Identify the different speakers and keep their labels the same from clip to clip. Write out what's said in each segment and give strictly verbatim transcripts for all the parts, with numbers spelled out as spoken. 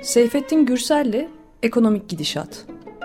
Speaker 1: Seyfettin Gürsel'le Ekonomik Gidişat.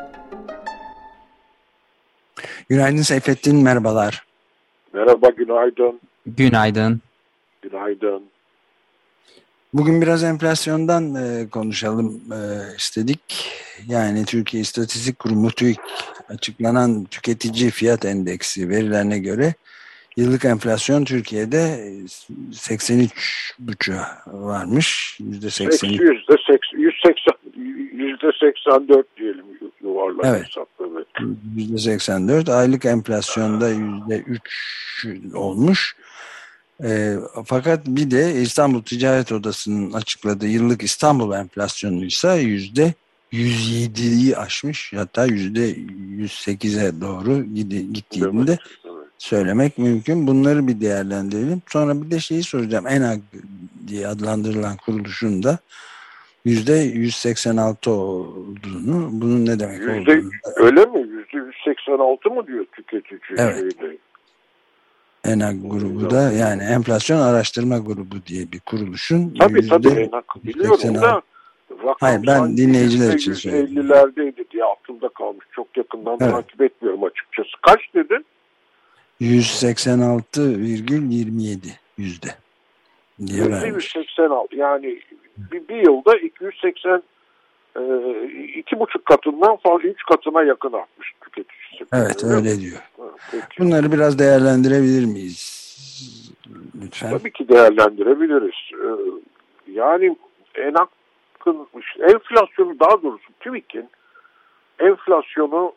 Speaker 2: Günaydın Seyfettin, merhabalar.
Speaker 3: Merhaba, günaydın.
Speaker 4: Günaydın.
Speaker 3: Günaydın.
Speaker 2: Bugün biraz enflasyondan e, konuşalım e, istedik. Yani Türkiye İstatistik Kurumu TÜİK açıklanan tüketici fiyat endeksi verilerine göre yıllık enflasyon Türkiye'de seksen üç buçuğa varmış. yüzde seksen üç.
Speaker 3: yüzde seksen dört diyelim yuvarlak
Speaker 2: evet.
Speaker 3: hesapla.
Speaker 2: yüzde seksen dört. Aylık enflasyonda yüzde üç olmuş. E, fakat bir de İstanbul Ticaret Odası'nın açıkladığı yıllık İstanbul enflasyonuysa yüzde yüz yediyi aşmış. Hatta yüzde yüz sekize doğru gittiğini de söylemek mümkün. Bunları bir değerlendirelim. Sonra bir de şeyi soracağım. ENAG diye adlandırılan kuruluşun da yüzde yüz seksen altı olduğunu, bunun ne demek
Speaker 3: yüzde,
Speaker 2: olduğunu.
Speaker 3: Öyle mi? Yüzde yüz seksen altı mı diyor tüketici?
Speaker 2: Evet.
Speaker 3: Şeyde?
Speaker 2: ENAG grubu da, yani enflasyon araştırma grubu diye bir kuruluşun
Speaker 3: tabii
Speaker 2: yüzde
Speaker 3: tabii ENAG biliyorum da rakam
Speaker 2: hayır, ben dinleyiciler için söylüyorum.
Speaker 3: yüz ellilerdeydi diye aklımda kalmış. Çok yakından evet. takip etmiyorum açıkçası. Kaç dedin?
Speaker 2: yüz seksen altı virgül yirmi yedi yüzde.
Speaker 3: yüzde yüz seksen altı yani bir, bir yılda iki yüz seksen iki buçuk katından fazla üç katına yakın artmış tüketicisi.
Speaker 2: Evet öyle, öyle diyor. Ha, bunları biraz değerlendirebilir miyiz? Lütfen.
Speaker 3: Tabii ki değerlendirebiliriz. Yani ENAG'ın enflasyonu, daha doğrusu TÜİK'in enflasyonu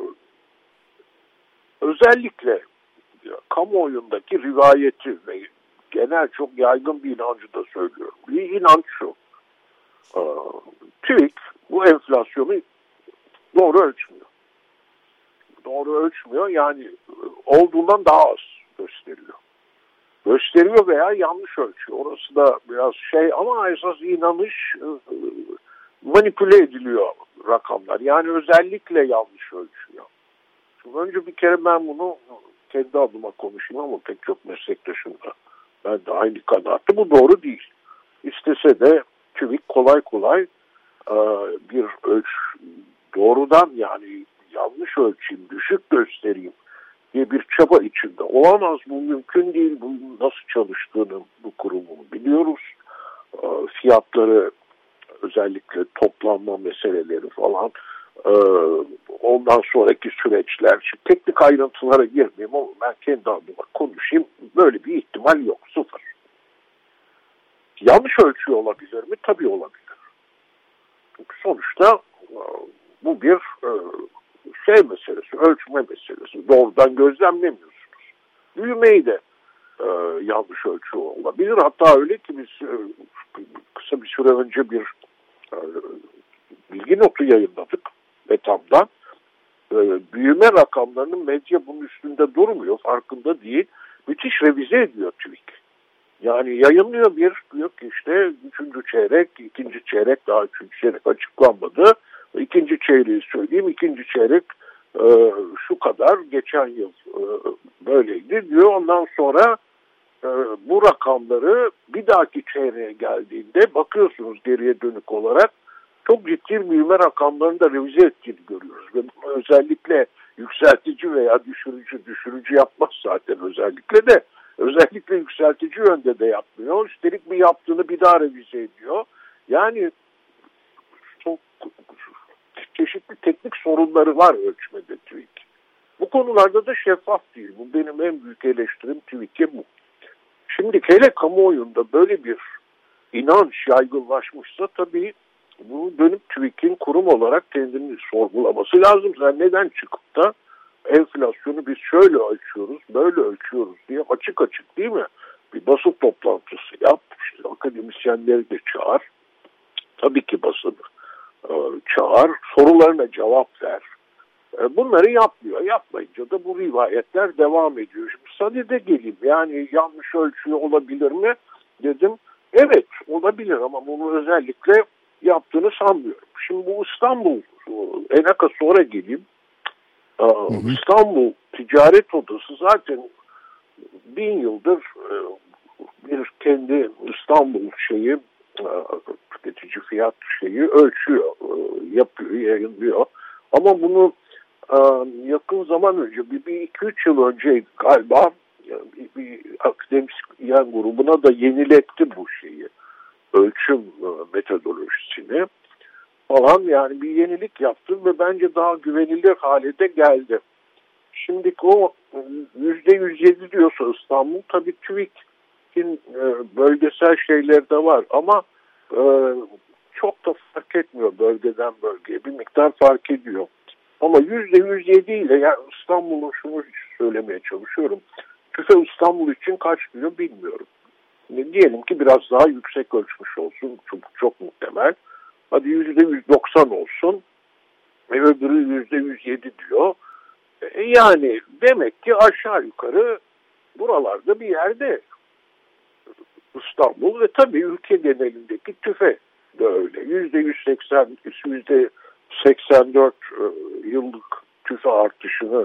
Speaker 3: özellikle kamuoyundaki rivayeti ve genel çok yaygın bir inancı da söylüyorum. Bir inanç şu. TÜİK bu enflasyonu doğru ölçmüyor. Doğru ölçmüyor, yani olduğundan daha az gösteriyor. Gösteriyor veya yanlış ölçüyor. Orası da biraz şey, ama esas inanış manipüle ediliyor rakamlar. Yani özellikle yanlış ölçüyor. Şimdi önce bir kere ben bunu kendi adıma konuşayım ama pek çok meslektaşım da ben de aynı kanaatte. Bu doğru değil. İstese de TÜİK kolay kolay bir ölç doğrudan, yani yanlış ölçeyim, düşük göstereyim diye bir çaba içinde olamaz. Bu mümkün değil. Bu nasıl çalıştığını bu kurumun biliyoruz. Fiyatları, özellikle toplanma meseleleri falan, ondan sonraki süreçler, teknik ayrıntılara girmeyeyim ama ben kendi adıma konuşayım. Böyle bir ihtimal yok. Sıfır. Yanlış ölçüyor olabilir mi? Tabii olabilir. Çünkü sonuçta bu bir şey meselesi, ölçme meselesi. Doğrudan gözlemlemiyorsunuz. Büyümeyi de yanlış ölçüyor olabilir. Hatta öyle ki biz kısa bir süre önce bir bilgi notu yayınladık Betam'dan. Büyüme rakamlarının medya bunun üstünde durmuyor, farkında değil. Müthiş revize ediyor TÜİK. Yani yayınlıyor bir, diyor ki işte üçüncü çeyrek, ikinci çeyrek, daha üçüncü çeyrek açıklanmadı. İkinci çeyreği söyleyeyim, ikinci çeyrek e, şu kadar, geçen yıl e, böyleydi diyor. Ondan sonra e, bu rakamları bir dahaki çeyreğe geldiğinde bakıyorsunuz geriye dönük olarak çok ciddi büyüme rakamlarını da revize ettiğini görüyoruz. Ve bunu özellikle yükseltici veya düşürücü, düşürücü yapmaz zaten özellikle de. Özellikle yükseltici yönde de yapmıyor. Üstelik bir yaptığını bir daha revize ediyor. Yani çok çeşitli teknik sorunları var ölçmede TÜİK. Bu konularda da şeffaf değil. Bu benim en büyük eleştirim TÜİK'e bu. Şimdi hele kamuoyunda böyle bir inanç yaygınlaşmışsa tabii bunu dönüp TÜİK'in kurum olarak kendini sorgulaması lazım. Sen neden çıkıp da enflasyonu biz şöyle ölçüyoruz, böyle ölçüyoruz diye açık açık, değil mi? Bir basın toplantısı yap, işte akademisyenleri de çağır. Tabii ki basını e, çağır, sorularına cevap ver. E, bunları yapmıyor. Yapmayınca da bu rivayetler devam ediyor. Şimdi sadede geleyim, yani yanlış ölçüyor olabilir mi dedim. Evet olabilir ama bunu özellikle yaptığını sanmıyorum. Şimdi bu İstanbul, ENAG'a sonra geleyim. Hı hı. İstanbul Ticaret Odası zaten bin yıldır bir kendi İstanbul şeyi, tüketici fiyat şeyi ölçüyor, yapıyor, yayınlıyor. Ama bunu yakın zaman önce, bir, bir iki üç yıl önce galiba bir, bir akademisyen grubuna da yeniletti bu şeyi. Ölçüm metodolojisini falan, yani bir yenilik yaptım ve bence daha güvenilir hale de geldi. Şimdi o yüzde yüz yedi diyorsa İstanbul, tabii TÜİK'in bölgesel şeyleri de var ama çok da fark etmiyor bölgeden bölgeye, bir miktar fark ediyor. Ama yüzde yüz yedi ile, yani İstanbul'un, şunu söylemeye çalışıyorum, TÜFE İstanbul için kaç diyor bilmiyorum. Diyelim ki biraz daha yüksek ölçmüş olsun, çok, çok muhtemel. Hadi yüzde yüz doksan olsun ve öbürü yüzde yüz yedi diyor. E yani demek ki aşağı yukarı buralarda bir yerde İstanbul ve tabii ülke genelindeki TÜFE de öyle. Yüzde yüz seksen, yüzde seksen dört yıllık TÜFE artışını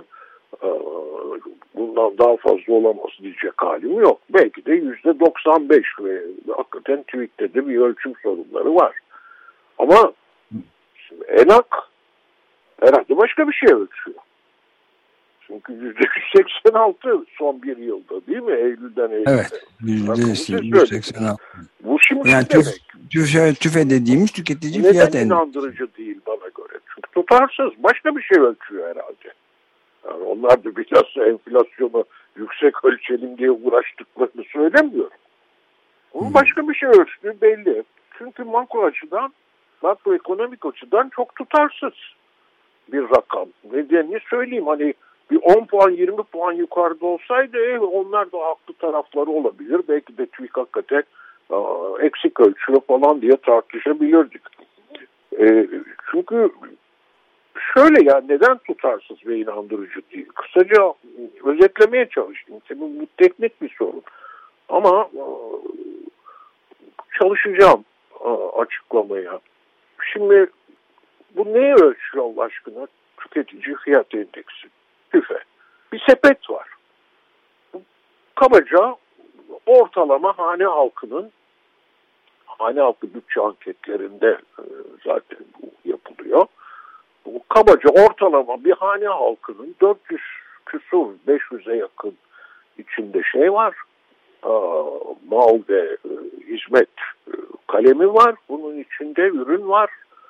Speaker 3: bundan daha fazla olamaz diyecek halim yok. Belki de yüzde doksan beş ve hakikaten TÜİK'te de bir ölçüm sorunları var. Ama şimdi ENAK herhalde başka bir şey ölçüyor. Çünkü yüzde yüz seksen altı son bir yılda, değil mi? Eylül'den Eylül'de.
Speaker 2: Evet. yüzde yüz seksen altı.
Speaker 3: Bu şimdi
Speaker 2: yani
Speaker 3: demek.
Speaker 2: TÜFE, TÜFE dediğimiz tüketici
Speaker 3: neden
Speaker 2: fiyat endeksi.
Speaker 3: Neden inandırıcı değil bana göre? Çünkü tutarsız. Başka bir şey ölçüyor herhalde. Yani onlar da bilhassa enflasyonu yüksek ölçelim diye uğraştıklarını söylemiyorum. Onun hmm. başka bir şey ölçtüğü belli. Çünkü makro açıdan, makroekonomik açıdan çok tutarsız bir rakam. Nedenini söyleyeyim, hani bir on puan yirmi puan yukarıda olsaydı eh, onlar da haklı tarafları olabilir. Belki de TÜİK hakikaten a, eksik ölçüyor falan diye tartışabilirdik. E, çünkü şöyle, yani neden tutarsız ve inandırıcı değil? Kısaca özetlemeye çalıştım. Tabii bu teknik bir sorun. Ama a, çalışacağım a, açıklamaya. Şimdi bu neye ölçüyor Allah aşkına? Tüketici fiyat endeksi. TÜFE. Bir sepet var. Kabaca ortalama hane halkının, hane halkı bütçe anketlerinde zaten bu yapılıyor. Bu kabaca ortalama bir hane halkının dört yüz küsur, beş yüze yakın içinde şey var. Mal ve hizmet kalemi var. Bunun içinde ürün var.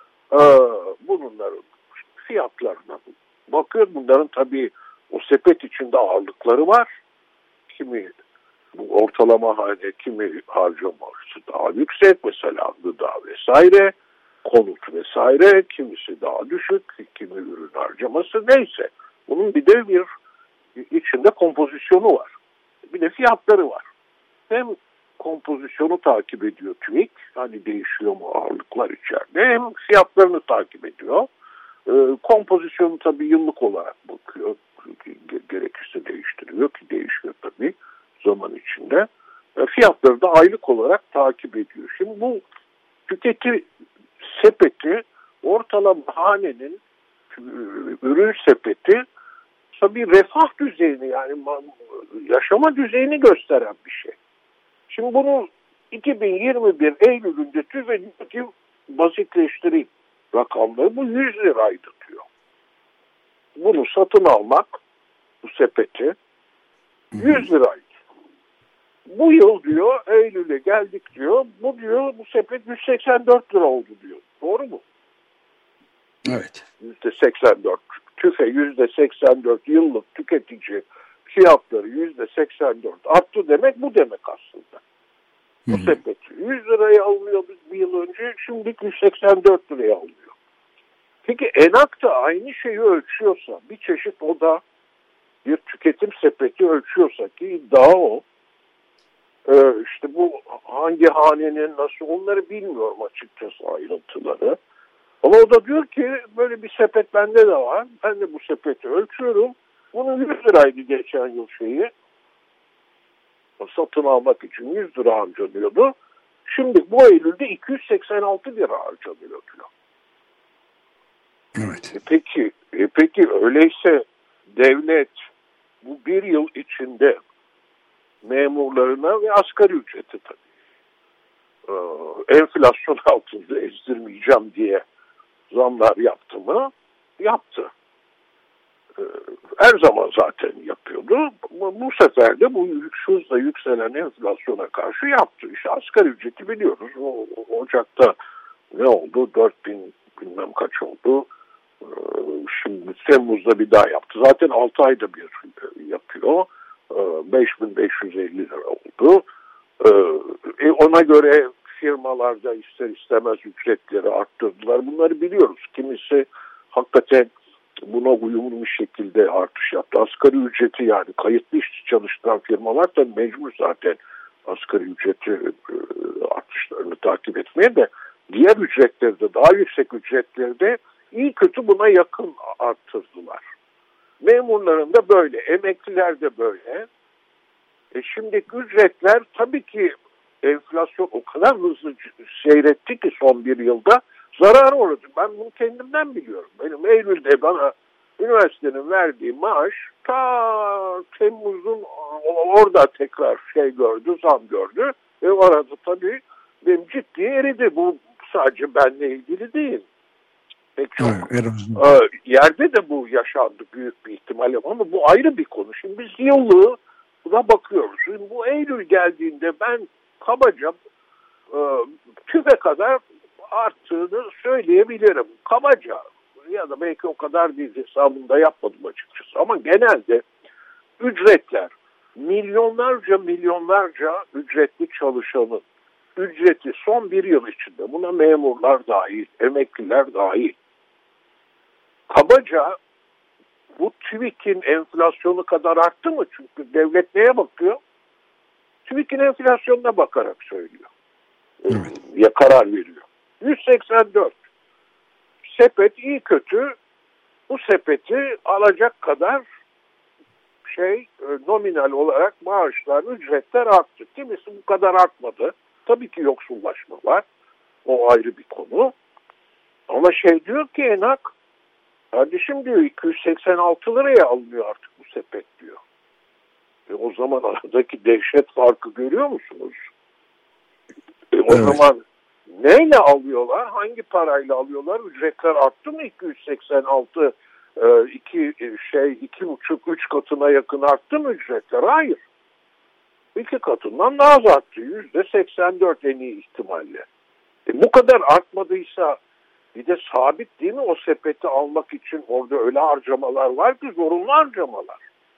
Speaker 3: Bunların fiyatlarına bakıyor. Bunların tabii o sepet içinde ağırlıkları var. Kimi bu ortalama hane, kimi harcaması daha yüksek, mesela gıda vesaire, konut vesaire, kimisi daha düşük, kimi ürün harcaması, neyse. Bunun bir de bir içinde kompozisyonu var. Bir de fiyatları var. Hem kompozisyonu takip ediyor TÜİK, hani değişiyor mu ağırlıklar içeride, hem fiyatlarını takip ediyor. E, kompozisyonu tabii yıllık olarak bakıyor. Gerekirse değiştiriyor ki değişiyor tabii zaman içinde. E, fiyatları da aylık olarak takip ediyor. Şimdi bu tüketi sepeti, ortalama hanenin ürün sepeti tabii refah düzeyini, yani yaşama düzeyini gösteren bir şey. Şimdi bunu iki bin yirmi bir Eylül'ünde TÜFE diyor ki, basitleştireyim rakamları, bu yüz liraydı diyor. Bunu satın almak, bu sepeti yüz liraydı. Bu yıl diyor, Eylül'e geldik diyor, bu diyor, bu sepet yüz seksen dört lira oldu diyor. Doğru mu?
Speaker 2: Evet. yüzde
Speaker 3: seksen dört. TÜFE yüzde seksen dört, yıllık tüketici fiyatları yüzde seksen dört arttı demek bu demek aslında. Bu Hı-hı. sepet yüz liraya alınıyordu bir yıl önce, şimdi yüz seksen dört liraya alınıyor. Peki ENAK da aynı şeyi ölçüyorsa, bir çeşit o da bir tüketim sepeti ölçüyorsa, ki iddia o. Ee, işte bu hangi hanenin nasıl, onları bilmiyorum açıkçası ayrıntıları. Ama o da diyor ki böyle bir sepet bende de var. Ben de bu sepeti ölçüyorum. Bunun yüz liraydı geçen yıl şeyi. Satın almak için yüz lira harcanıyordu. Şimdi bu Eylül'de iki yüz seksen altı lira harcanıyor diyor.
Speaker 2: Evet.
Speaker 3: E peki, e peki öyleyse devlet bu bir yıl içinde memurlarına ve asgari ücreti tabii e, enflasyon altında ezdirmeyeceğim diye zamlar yaptı mı? Yaptı. E, her zaman zaten yapıyordu. Bu, bu sefer de bu hızla yükselen enflasyona karşı yaptı. İşte asgari ücreti biliyoruz. O, o, Ocak'ta ne oldu? dört bin bilmem kaç oldu. E, şimdi Temmuz'da bir daha yaptı. Zaten altı ayda bir yapıyor. E, beş bin beş yüz elli lira oldu. E, ona göre firmalarda ister istemez ücretleri arttırdılar. Bunları biliyoruz. Kimisi hakikaten buna uyumlu bir şekilde artış yaptı. Asgari ücreti, yani kayıtlı işçi çalıştıran firmalar da mecbur zaten asgari ücreti e, artışlarını takip etmeye, de diğer ücretlerde, daha yüksek ücretlerde iyi kötü buna yakın arttırdılar. Memurların da böyle, emekliler de böyle. E şimdiki ücretler tabii ki enflasyon o kadar hızlı seyretti ki son bir yılda zarara uğradı. Ben bunu kendimden biliyorum. Benim Eylül'de bana üniversitenin verdiği maaş ta Temmuz'un orada tekrar şey gördü, zam gördü. Ve orada tabii benim ciddi eridi. Bu sadece benimle ilgili değil. Pek çok evet, e, yerde de bu yaşandı büyük bir ihtimalle, ama bu ayrı bir konu. Şimdi biz yıllığı buna bakıyoruz. Şimdi bu Eylül geldiğinde ben kabaca e, tüfe kadar arttığını söyleyebilirim. Kabaca, ya da belki o kadar değil, hesabında yapmadım açıkçası. Ama genelde ücretler, milyonlarca milyonlarca ücretli çalışanın ücreti son bir yıl içinde, buna memurlar dahil, emekliler dahil, kabaca bu TÜİK'in enflasyonu kadar arttı mı? Çünkü devlet neye bakıyor? TÜİK'in enflasyonuna bakarak söylüyor. Evet. Ya karar veriyor. yüz seksen dört. Sepet iyi kötü bu sepeti alacak kadar şey nominal olarak maaşlar, ücretler arttı. Kimisi bu kadar artmadı. Tabii ki yoksullaşma var. O ayrı bir konu. Ama şey diyor ki ENAK, kardeşim diyor, iki yüz seksen altı liraya alınıyor artık bu sepet diyor. E o zaman aradaki dehşet farkı görüyor musunuz? E o evet. zaman neyle alıyorlar? Hangi parayla alıyorlar? Ücretler arttı mı iki yüz seksen altı, iki şey iki buçuk üç katına yakın arttı mı ücretler? Hayır. İki katından daha az arttı. Yüzde seksen dört en iyi ihtimalle. E bu kadar artmadıysa bir de sabit değil mi o sepeti almak için? Orada öyle harcamalar var ki zorunlu harcamalar.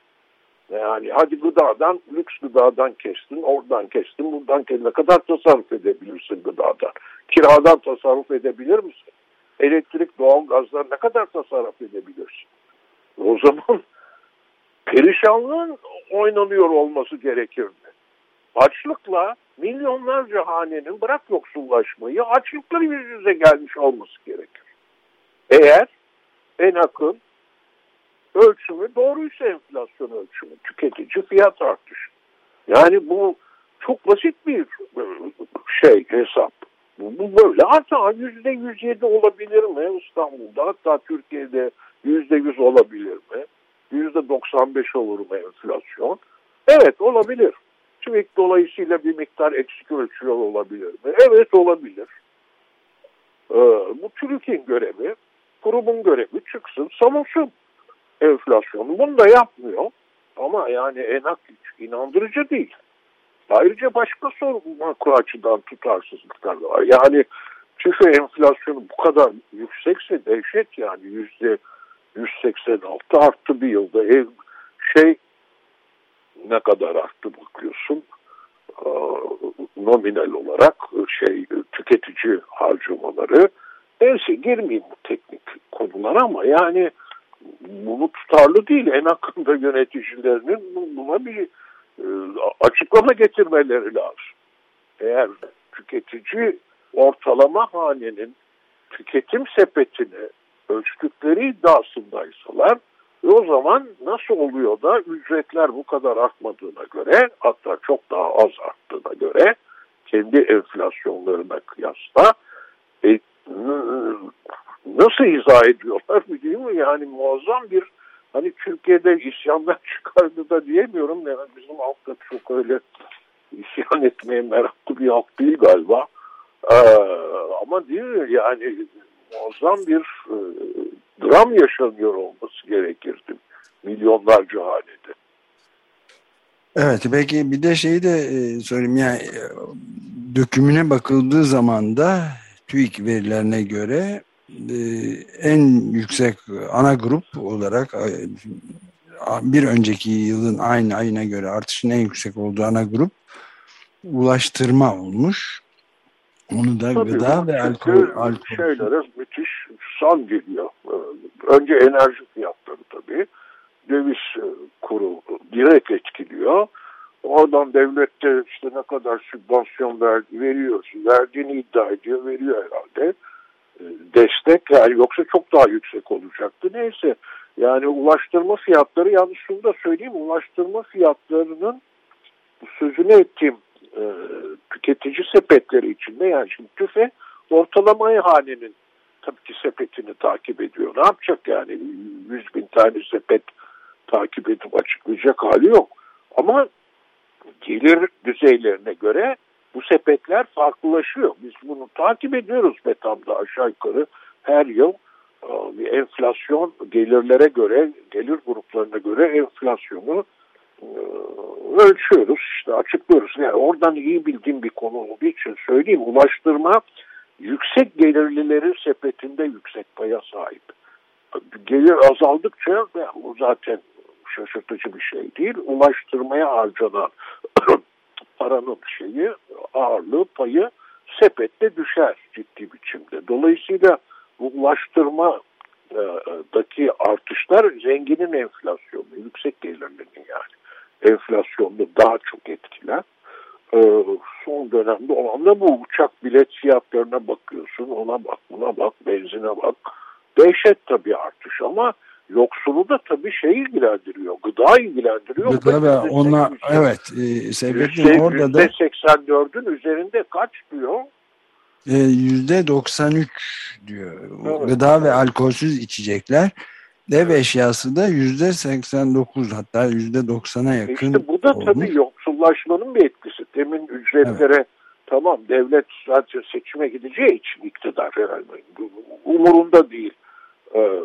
Speaker 3: Yani hadi gıdadan, lüks gıdadan kestin, oradan kestin, buradan kestin. Ne kadar tasarruf edebilirsin gıdadan? Kiradan tasarruf edebilir misin? Elektrik, doğalgazdan ne kadar tasarruf edebilirsin? O zaman perişanlığın oynanıyor olması gerekirdi. Açlıkla milyonlarca hanenin, bırak yoksullaşmayı, açlıkla yüz yüze gelmiş olması gerekir. Eğer ENAK'ın ölçümü doğruysa enflasyon ölçümü, tüketici fiyat artışı. Yani bu çok basit bir şey, hesap. Bu, bu böyle hatta yüzde yüz yedi olabilir mi İstanbul'da, hatta Türkiye'de yüzde yüz olabilir mi? Yüzde doksan beş olur mu enflasyon? Evet, olabilir. TÜİK dolayısıyla bir miktar eksik ölçüyor olabilir mi? Evet, olabilir. Ee, bu TÜİK'in görevi, kurumun görevi, çıksın savunsun enflasyonu. Bunu da yapmıyor. Ama yani ENAK inandırıcı değil. Ayrıca başka sorun makro açıdan tutarsızlıklar var. Yani tüfe enflasyonu bu kadar yüksekse dehşet, yani yüzde yüz seksen altı arttı bir yılda. Ev şey ne kadar arttı bakıyorsun ee, nominal olarak şey tüketici harcamaları. Neyse, girmeyeyim bu teknik konulara ama yani bunu tutarlı değil. ENAK'ın da yöneticilerinin buna bir e, açıklama getirmeleri lazım. Eğer tüketici ortalama hanenin tüketim sepetini ölçtükleri iddiasındaysalar, e o zaman nasıl oluyor da ücretler bu kadar artmadığına göre, hatta çok daha az arttığına göre kendi enflasyonlarına kıyasla e, nasıl izah ediyorlar değil mi? Yani muazzam bir, hani Türkiye'de isyanlar çıkardı da diyemiyorum. Yani bizim halk da çok öyle isyan etmeye meraklı bir halk değil galiba. Ee, ama değil mi? Yani muazzam bir e, dram yaşanıyor olması gerekirdi milyonlarca hanede.
Speaker 2: Evet, peki bir de şeyi de e, söyleyeyim, yani e, dökümüne bakıldığı zaman da TÜİK verilerine göre e, en yüksek ana grup olarak e, bir önceki yılın aynı ayına göre artışın en yüksek olduğu ana grup ulaştırma olmuş. Onu da
Speaker 3: Tabii
Speaker 2: gıda
Speaker 3: bu
Speaker 2: ve alkol,
Speaker 3: çünkü
Speaker 2: alkol.
Speaker 3: şeylere müthiş zam geliyor. Önce enerji fiyatları tabii. Döviz kuru direkt etkiliyor. Oradan devlette işte ne kadar sübvansiyon ver, veriyor, verdiğini iddia ediyor, veriyor herhalde. Destek, yani yoksa çok daha yüksek olacaktı. Neyse, yani ulaştırma fiyatları, yalnız şunu da söyleyeyim, ulaştırma fiyatlarının bu sözünü ettiğim e, tüketici sepetleri içinde, yani şimdi TÜFE ortalama hanenin tabii ki sepetini takip ediyor. Ne yapacak yani? yüz bin tane sepet takip edip açıklayacak hali yok. Ama gelir düzeylerine göre bu sepetler farklılaşıyor. Biz bunu takip ediyoruz Betam'da aşağı yukarı her yıl bir enflasyon, gelirlere göre, gelir gruplarına göre enflasyonu ölçüyoruz, işte açıklıyoruz. Yani oradan iyi bildiğim bir konu olduğu için söyleyeyim, ulaştırma yüksek gelirlilerin sepetinde yüksek paya sahip. Gelir azaldıkça, bu zaten şaşırtıcı bir şey değil, ulaştırmaya harcanan paranın şeyi, ağırlığı, payı sepette düşer ciddi biçimde. Dolayısıyla bu ulaştırmadaki artışlar zenginin enflasyonu, yüksek gelirlinin yani enflasyonunu daha çok etkiler. Son dönemde olan da bu uçak bilet fiyatlarına bakıyorsun, ona bak, buna bak, benzine bak. Dehşet tabii artış, ama yoksulu da tabii şey ilgilendiriyor, gıda ilgilendiriyor.
Speaker 2: Gıda ve ona, evet, e, Seyfettin orada da
Speaker 3: yüzde seksen dördün üzerinde kaç diyor?
Speaker 2: yüzde doksan üç diyor.
Speaker 3: Evet.
Speaker 2: Gıda ve alkolsüz içecekler. Ev eşyası da yüzde seksen dokuz, hatta yüzde doksana yakın.
Speaker 3: İşte bu da
Speaker 2: olmuş.
Speaker 3: Tabii yoksullaşmanın bir etkisi. Demin ücretlere, evet, tamam, devlet sadece seçime gideceği için iktidar herhalde umurunda değil. Ee,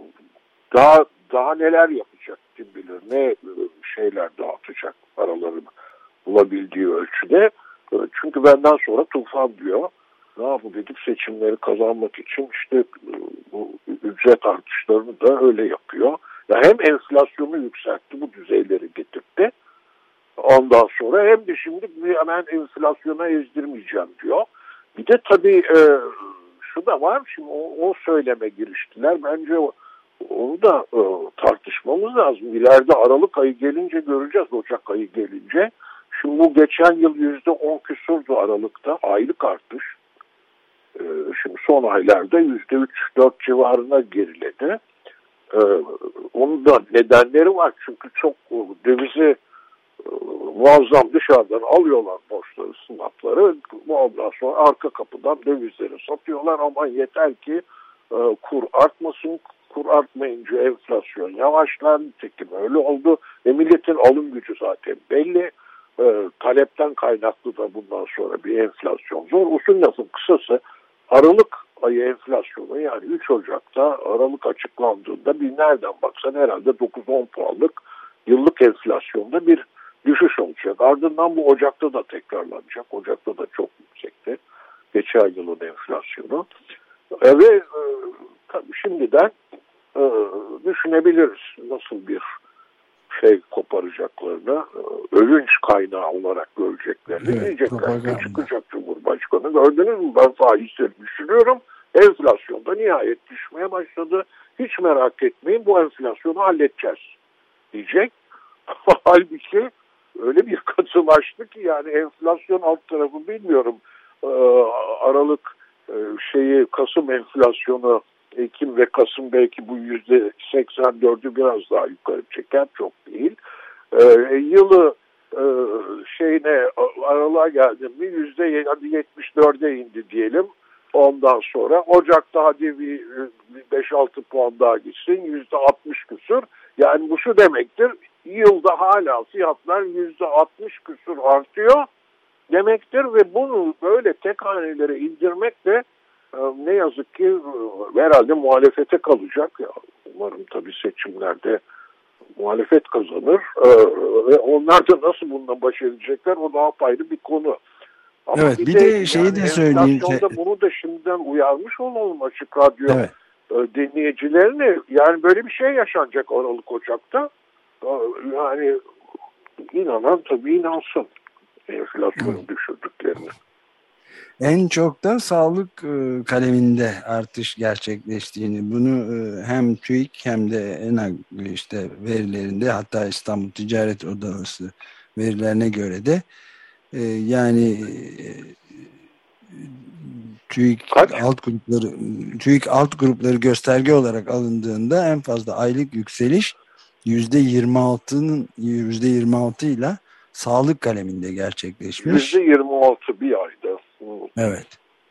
Speaker 3: daha daha neler yapacak kim bilir, ne şeyler dağıtacak paralarını bulabildiği ölçüde. Çünkü benden sonra tufan diyor. Ne yapıp edip seçimleri kazanmak için işte bu ücret artışlarını da öyle yapıyor. Ya hem enflasyonu yükseltti, bu düzeyleri getirdi. Ondan sonra hem de şimdi hemen enflasyona ezdirmeyeceğim diyor. Bir de tabii e, şu da var, şimdi o, o söyleme giriştiler. Bence o, onu da e, tartışmamız lazım. İleride Aralık ayı gelince göreceğiz, Ocak ayı gelince. Şimdi bu geçen yıl yüzde on küsurdu Aralık'ta aylık artış. E, şimdi son aylarda yüzde üç dört civarına geriledi. E, onun da nedenleri var, çünkü çok dövizi muazzam dışarıdan alıyorlar, borçları, sınavları. Ondan sonra arka kapıdan dövizleri satıyorlar. Ama yeter ki e, kur artmasın. Kur artmayınca enflasyon yavaşlar. Nitekim öyle oldu. Ve milletin alım gücü zaten belli. E, talepten kaynaklı da bundan sonra bir enflasyon zor. Uzun lafın kısası, Aralık ayı enflasyonu, yani üç Ocak'ta Aralık açıklandığında bir nereden baksan herhalde dokuz on puanlık yıllık enflasyonda bir düşüş olacak. Ardından bu Ocak'ta da tekrarlanacak. Ocak'ta da çok yüksekti geçen yılın enflasyonu. E, ve e, tabii şimdiden e, düşünebiliriz nasıl bir şey koparacaklarını, e, övünç kaynağı olarak göreceklerini, evet, diyecekler ki çıkacak Cumhurbaşkanı. Gördünüz mü, ben faizleri düşürüyorum. Enflasyonda nihayet düşmeye başladı. Hiç merak etmeyin, bu enflasyonu halledeceğiz diyecek. Halbuki öyle bir katılaştı ki, yani enflasyon alt tarafı bilmiyorum. Ee, Aralık e, şeyi Kasım enflasyonu, Ekim ve Kasım belki bu yüzde seksen dördü biraz daha yukarı çeker, çok değil. Ee, yılı e, şeyine aralığa geldi mi yüzde yetmiş dörde indi diyelim. Ondan sonra Ocak'ta hadi bir beş altı puan daha gitsin, yüzde altmış küsur. Yani bu şu demektir: yılda hala fiyatlar yüzde altmış küsur artıyor demektir ve bunu böyle tek hanelere indirmek de ne yazık ki herhalde muhalefete kalacak. Ya, umarım tabii seçimlerde muhalefet kazanır ve onlar da nasıl bununla baş edecekler o daha ayrı bir konu. Ama
Speaker 2: evet,
Speaker 3: bir,
Speaker 2: bir
Speaker 3: de,
Speaker 2: de şeyi
Speaker 3: yani
Speaker 2: de söyleyeyim.
Speaker 3: enflasyonda bunu da şimdiden uyarmış olalım Açık Radyo
Speaker 2: Evet.
Speaker 3: dinleyicilerine. Yani böyle bir şey yaşanacak Aralık Ocak'ta. Yani inanan tabii inansın enflasyonu
Speaker 2: Evet.
Speaker 3: düşürdüklerini.
Speaker 2: En çok da sağlık kaleminde artış gerçekleştiğini, bunu hem TÜİK hem de ENAG işte verilerinde, hatta İstanbul Ticaret Odası verilerine göre de yani TÜİK
Speaker 3: Kaç?
Speaker 2: alt grupları TÜİK alt grupları gösterge olarak alındığında en fazla aylık yükseliş yüzde yirmi altının yüzde yirmi altı ile sağlık kaleminde gerçekleşmiş.
Speaker 3: Yüzde yirmi altı bir ayda.
Speaker 2: Evet.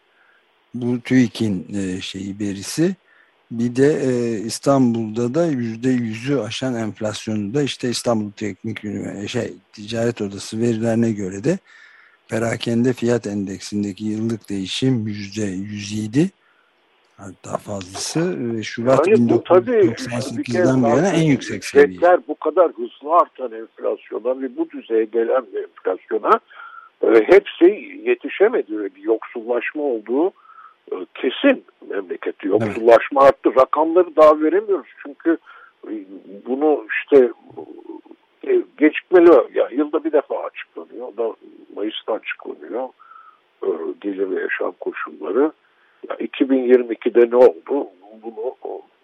Speaker 2: Bu TÜİK'in e, şeyi verisi. Bir de e, İstanbul'da da yüzde yüzü aşan enflasyonu da işte İstanbul Teknik Üniversitesi şey Ticaret Odası verilerine göre de perakende fiyat endeksindeki yıllık değişim yüzde yüz yedi, hatta fazlası ve Şubat
Speaker 3: Yani bu tabii işte bir kez
Speaker 2: bin dokuz yüz doksan sekizden bu yana en
Speaker 3: zaten
Speaker 2: yüksek seviye.
Speaker 3: ücretler bu kadar hızlı artan enflasyona ve bu düzeye gelen bir enflasyona e, hepsi yetişemedi. Bir yoksullaşma olduğu e, kesin memlekette. Yoksullaşma evet. arttı. Rakamları daha veremiyoruz çünkü e, bunu işte e, gecikmeli ya, yılda bir defa açıklanıyor. O da Mayıs'ta açıklanıyor. E, gelir ve yaşam koşulları. Ya iki bin yirmi ikide ne oldu? Bunu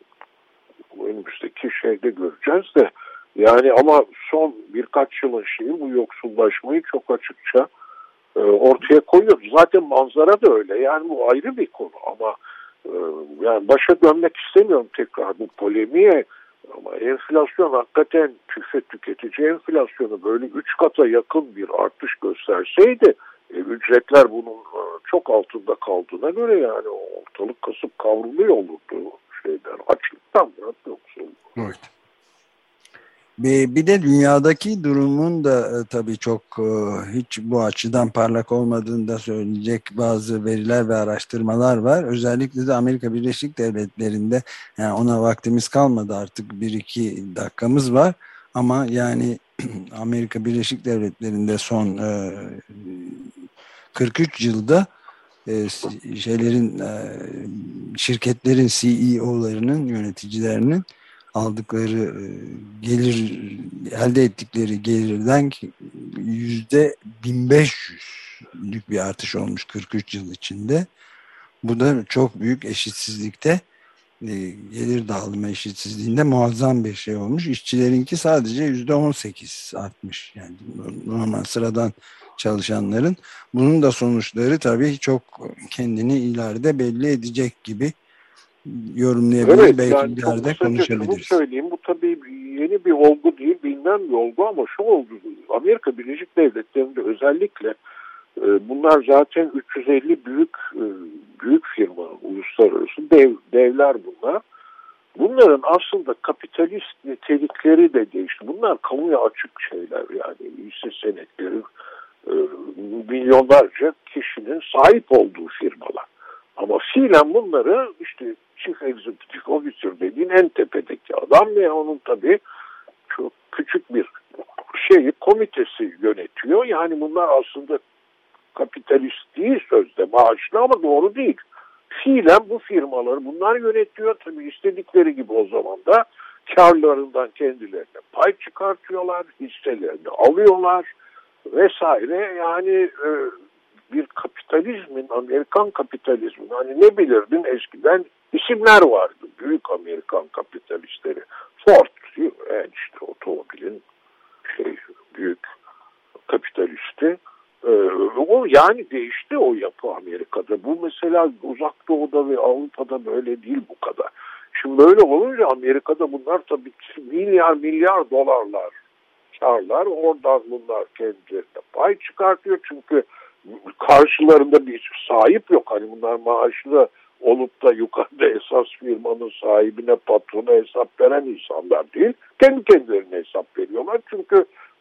Speaker 3: önümüzdeki şeyde göreceğiz de yani ama son birkaç yılın şeyi bu yoksullaşmayı çok açıkça e, ortaya koyuyor. Zaten manzara da öyle. Yani bu ayrı bir konu ama e, yani başa dönmek istemiyorum tekrar bu polemiğe ama enflasyon hakikaten tüfe tüketici enflasyonu böyle üç kata yakın bir artış gösterseydi e, ücretler bunun e, çok altında kaldığına göre yani ortalık kasıp kavruluyor olurdu şeyden açlıktan yoksul.
Speaker 2: Evet. Bir, bir de dünyadaki durumun da e, tabii çok e, hiç bu açıdan parlak olmadığını da söyleyecek bazı veriler ve araştırmalar var. Özellikle de Amerika Birleşik Devletleri'nde, yani ona vaktimiz kalmadı artık, bir iki dakikamız var. Ama yani Amerika Birleşik Devletleri'nde son e, kırk üç yılda e, şeylerin e, şirketlerin C E O'larının, yöneticilerinin aldıkları gelir, elde ettikleri gelirden yüzde bin beş yüzlük bir artış olmuş kırk üç yıl içinde. Bu da çok büyük eşitsizlikte, gelir dağılımı eşitsizliğinde muazzam bir şey olmuş. İşçilerinki sadece yüzde on sekiz artmış. Yani normal sıradan çalışanların. Bunun da sonuçları tabii çok kendini ileride belli edecek gibi yorumlayabiliriz.
Speaker 3: Evet,
Speaker 2: belki
Speaker 3: yani
Speaker 2: ileride
Speaker 3: çok kısaca şunu söyleyeyim. Bu tabii yeni bir olgu değil, bilinen bir olgu ama şu oldu. Amerika Birleşik Devletleri'nde özellikle e, bunlar zaten üç yüz elli büyük e, büyük firma, uluslararası dev, devler bunlar. Bunların aslında kapitalist nitelikleri de değişti. Bunlar kamuya açık şeyler yani hisse senetleri e, milyonlarca kişinin sahip olduğu firmalar. Ama fiilen bunları işte Chief Executive Officer dediğin en tepedeki adam ve onun tabii çok küçük bir şeyi komitesi yönetiyor. Yani bunlar aslında kapitalist değil sözde, maaşlı ama doğru değil. Fiilen bu firmaları bunlar yönetiyor. Tabii istedikleri gibi o zaman da karlarından kendilerine pay çıkartıyorlar, hisselerini alıyorlar vesaire. Yani e, bir kapitalizmin, Amerikan kapitalizmin, hani ne bilirdin eskiden isimler vardı. Büyük Amerikan kapitalistleri. Ford, yani işte otomobilin şey, büyük kapitalisti. Ee, o yani değişti o yapı Amerika'da. Bu mesela Uzak Doğu'da ve Avrupa'da böyle değil bu kadar. Şimdi böyle olunca Amerika'da bunlar tabii milyar milyar dolarlar karlar. Oradan bunlar kendilerine pay çıkartıyor. Çünkü karşılarında bir sahip yok. Hani bunlar maaşlı olup da yukarıda esas firmanın sahibine, patrona hesap veren insanlar değil. Kendi kendilerine hesap veriyorlar. Çünkü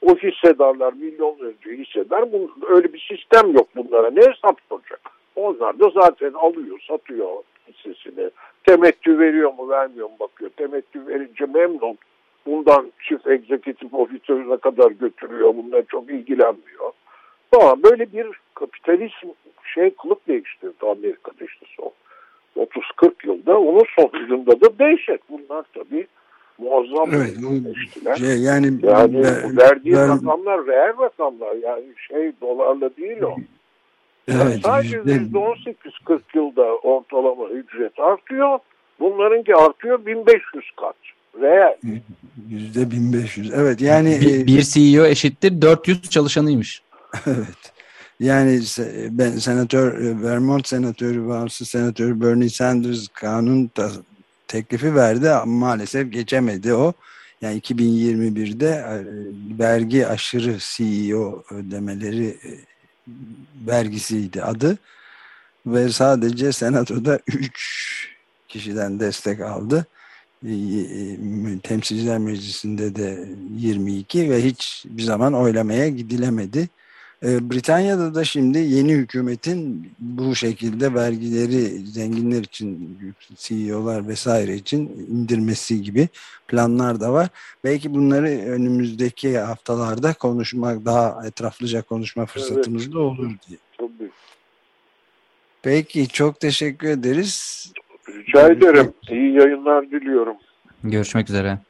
Speaker 3: O hissedarlar milyonlarca hissedar. Bu, öyle bir sistem yok bunlara. Ne hesap soracak? Onlar da zaten alıyor, satıyor hissesini. Temettü veriyor mu, vermiyor mu bakıyor. Temettü verince memnun. Bundan çift executive officer'ına kadar götürüyor. Bundan çok ilgilenmiyor. Ama böyle bir kapitalizm şey kılık değiştirdi Amerika'da işte son otuz kırk yılda. Onun sonucunda da dehşet. Bunlar tabii muazzam
Speaker 2: evet,
Speaker 3: değiştiler.
Speaker 2: şey, yani
Speaker 3: yani
Speaker 2: ben,
Speaker 3: verdiği
Speaker 2: ben,
Speaker 3: rakamlar reel rakamlar. Yani şey dolarla değil o. Yani
Speaker 2: evet,
Speaker 3: sadece yüzde on sekiz kırk yılda ortalama ücret artıyor. Bunlarınki artıyor bin beş yüz kat. Reel.
Speaker 2: yüzde bin beş yüz. Evet yani
Speaker 4: bir, bir C E O eşittir dört yüz çalışanıymış.
Speaker 2: evet. Yani ben senatör Vermont senatörü bağımsız senatörü Bernie Sanders kanun da, teklifi verdi ama maalesef geçemedi o. Yani iki bin yirmi birde vergi aşırı C E O ödemeleri vergisiydi adı ve sadece senatoda üç kişiden destek aldı. Temsilciler Meclisi'nde de yirmi iki ve hiç bir zaman oylamaya gidilemedi. Britanya'da da şimdi yeni hükümetin bu şekilde vergileri zenginler için, C E O'lar vesaire için indirmesi gibi planlar da var. Belki bunları önümüzdeki haftalarda konuşmak, daha etraflıca konuşma fırsatımız evet. da olur diye.
Speaker 3: Tabii.
Speaker 2: Peki, çok teşekkür ederiz.
Speaker 3: Rica ederim. İyi yayınlar diliyorum.
Speaker 4: Görüşmek üzere.